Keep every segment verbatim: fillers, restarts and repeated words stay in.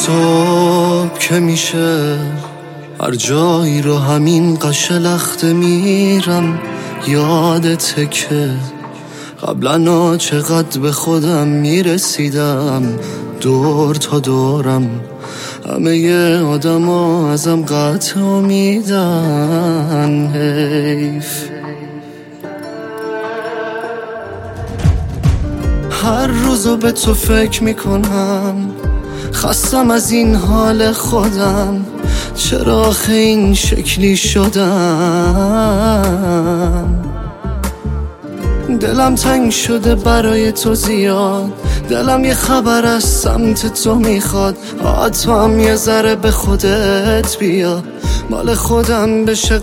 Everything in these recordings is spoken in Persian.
صبح که میشه هر جایی رو همین قشلخته میرم، یادته که قبلا چقدر به خودم میرسیدم، دور تا دورم همه ی آدم ها ازم قطع امیدن. حیف هر روزو به تو فکر میکنم، خستم از این حال خودم، چرا آخه این شکلی شدم. دلم تنگ شده برای تو زیاد، دلم یه خبر از سمت تو میخواد، تو هم یه ذره به خودت بیا، مال خودم بشه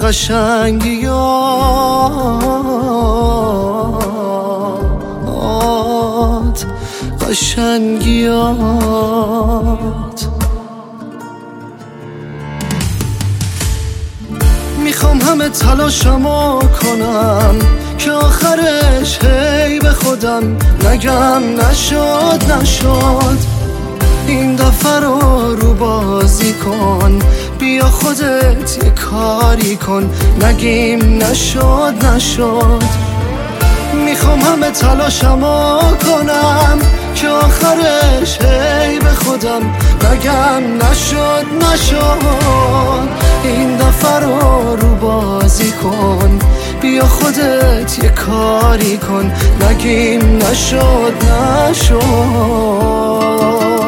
قشنگیات قشنگیات. میخوام همه تلاشمو کنم که آخرش هی به خودم نگم نشد نشد. این دفعه رو رو بازی کن، بیا خودت یه کاری کن، نگیم نشد نشد. میخوام همه تلاشمو کنم که آخرش هی به خودم نگم نشد نشد. این دفعه رو رو بازی کن، بیا خودت یه کاری کن، نگیم نشد نشد.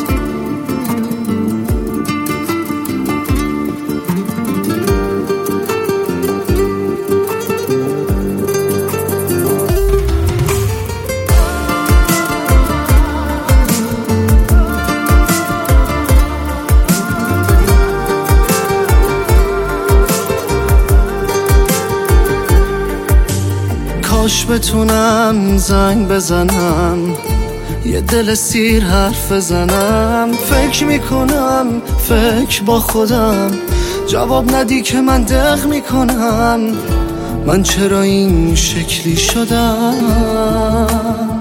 کاش بتونم زنگ بزنم، یه دل سیر حرف بزنم. فکر میکنم فکر با خودم، جواب ندی که من دق میکنم، من چرا این شکلی شدم.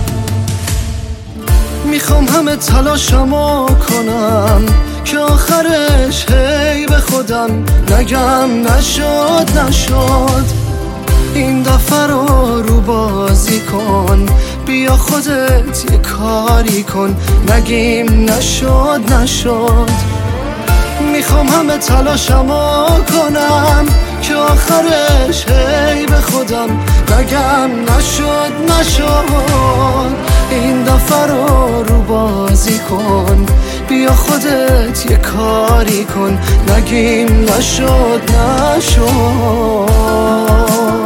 میخوام همه تلاشمو کنم که آخرش هی به خودم نگم نشد نشد. این دفعه رو رو بازی کن، بیا خودت یه کاری کن، نگیم نشد نشد. میخوام همه تلاشمو کنم که آخرش هی به خودم نگم نشد نشد. این دفعه رو رو بازی کن، بیا خودت یه کاری کن، نگیم نشد نشد.